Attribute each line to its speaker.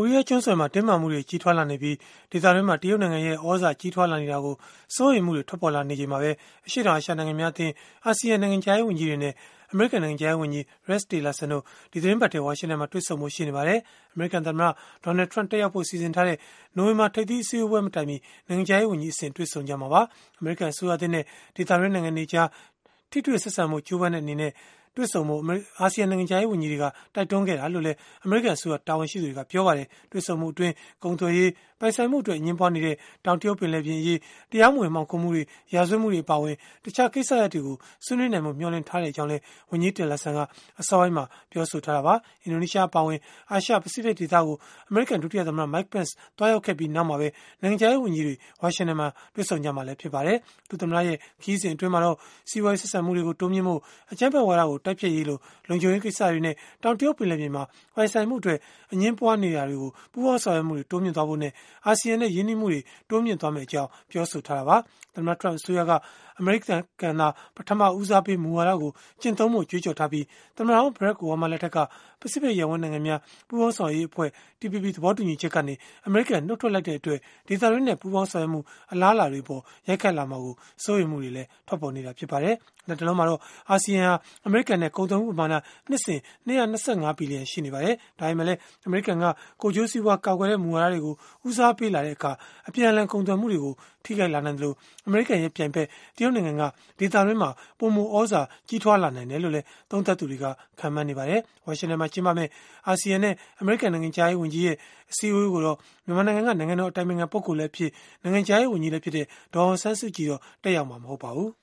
Speaker 1: ကိုရီးယားကျွန်းဆွယ်မှာတင်းမာမှုတွေကြီးထွားလာနေပြီးဒေသတွင်းမှာတရုတ်နိုင်ငံရဲ့ဩဇာကြီးထွားလာနေတာကိုစိုးရိမ်မှုတွေထွက်ပေါ်လာနေချိန်မှာပဲအရှေ့တောင်အာရှနိုင်ငံများအသင်းအာဆီယံနိုင်ငံခြားရေးဝန်ကြီးတွေနဲ့အမေရိကန်နိုင်ငံခြားရေးဝန်ကြီး Rex Tillerson တို့ဒီသီတင်းပတ်ထဲဝါရှင်တန်မှာတွေ့ဆုံဖို့ရှိနေပါတယ်။အမေရိကန်သမ္မတ Donald Trump တက်ရောက်ဖို့စီစဉ်ထားတဲ့နိုဝင်ဘာထိပ်သီးအစည်းအဝေးမတိုင်မီနိုင်ငံခြားရေးဝန်ကြီးအစဉ်တွေ့ဆုံကြမှာပါ။အမေရိကန်အစိုးရသစ်နဲ့ဒေသတွင်းနိုင်ငံတွေကြားထိတွေ့ဆက်ဆံမှုကြိုးပမ်းတဲ့အနေနဲ့တွေ့ဆုံမှုအာဆီယံနိုင်ငံခြားရေးဝန်ကြီးတွေကတိုက်တွန်းခဲ့တာလို့လည်းအမေရိကန်အစိုးရတာဝန်ရှိသူတွေကပြောပါတယ်။တွေ့ဆုံမှုအတွင်းကုန်သွယ်ရေးပိုင်ဆိုင်မှုအတွက်အငင်းပွားနေတဲ့တောင်တရုတ်ပင်လယ်ပြင်အရေးတရားမဝင်မှောင်ခိုမှုတွေရာဇဝတ်မှုတွေအပါအဝင်တခြားကိစ္စရပ်တွေကိုဆွေးနွေးနိုင်မှုမျှော်လင့်ထားတဲ့အကြောင်းလည်းဝန်ကြီး Tillerson ကအစောပိုင်းမှာပြောဆိုထားတာပါ။အင်ဒိုနီးရှားအပါအဝင်အာရှပစိဖိတ်ဒေသကိုအမေရိကန်ဒုတိယသမ္မတ Mike Pence တွားရောက်ခဲ့ပြီးနောက်မှာပဲနိုင်ငံခြားရေးဝန်ကြီးတွေဝါရှင်တန်မှာတွေ့ဆုံကြမှာလည်းဖြစ်ပါတယ်။ဒုသမ္မတရဲ့ခရီးစဉ်အတွင်းမှာတော့စီးပွားရေးဆက်ဆံမှုတွေကိုတိုးမြှင့်ဖို့အကြမ်းဖက်ဝါဒကိုတိုက်ဖျက်ရေးလိုလုံခြုံရေးကိစ္စတွေနဲ့တောင်တရုတ်ပင်လယ်ပြင်မှာပိုင်ဆိုင်မှုအတွက်အငင်းပွားနေတာတွေကိုပူးပေါင်းဆောင်ရွက်မှုတွေတိုးမြှင့်သွားဖို့နဲ့အာဆီယံနဲ့ယင်းနှိမှုတွေတိုးမြှင့်သွားမယ့်အကြောင်းပြောဆိုထားတာပါ။သမ္မတ Trump အစိုးရကအမေရိကန်ကဏ္ဍပထမဦးစားပေးမူဝါဒကိုကျင့်သုံးဖို့ကြွေးကြော်ထားပြီးသမ္မတဟောင်း Barack Obama လက်ထက်ကပစိဖိတ်ရပ်ဝန်းနိုင်ငံများပူးပေါင်းဆောင်ရွက်ရေးအဖွဲ့ TPP သဘောတူညီချက်ကနေအမေရိကန်နှုတ်ထွက်လိုက်တဲ့အတွက်ဒေသတွင်းနဲ့ပူးပေါင်းဆောင်ရွက်မှုအလားအလာတွေပေါ်ရိုက်ခတ်လာမှာကိုစိုးရိမ်မှုတွေလည်းထွက်ပေါ်နေတာဖြစ်ပါတယ်။လက်တလုံးမှာတော့အာဆီယံဟာအမေရိကန်နဲ့ကုန်သွယ်မှုပမာဏနှစ်စဉ်225ဘီလီယံရှိနေပါတယ်။ဒါပေမဲ့လည်းအမေရိကန်ကကိုကျိုးစည်းပွားကာကွယ်တဲ့မူဝါဒတွေကိုဦးစားပေးလာတဲ့အခါအပြန်အလှန်ကုန်သွယ်မှုတွေကိုထိခိုက်လာနိုင်တယ်လို့အမေရိကန်ရဲ့ပြိုင်ဘက်တရုတ်နိုင်ငံကဒေသတွင်းမှာပုံမဩဇာကြီးထွားလာနိုင်တယ်လို့လည်းသုံးသပ်သူတွေကခန့်မှန်းနေပါတယ်။ဝါရှင်တန်မှာကျင်းပမယ့်အာဆီယံနဲ့အမေရိကန်နိုင်ငံခြားရေးဝန်ကြီးရဲ့အစည်းအဝေးကိုတော့မြန်မာနိုင်ငံကနိုင်ငံတော်အတိုင်ပင်ခံပုဂ္ဂိုလ်လည်းဖြစ်နိုင်ငံခြားရေးဝန်ကြီးလည်းဖြစ်တဲ့ဒေါ်အောင်ဆန်းစုကြည်တော့တက်ရောက်မှာမဟုတ်ပါဘူး။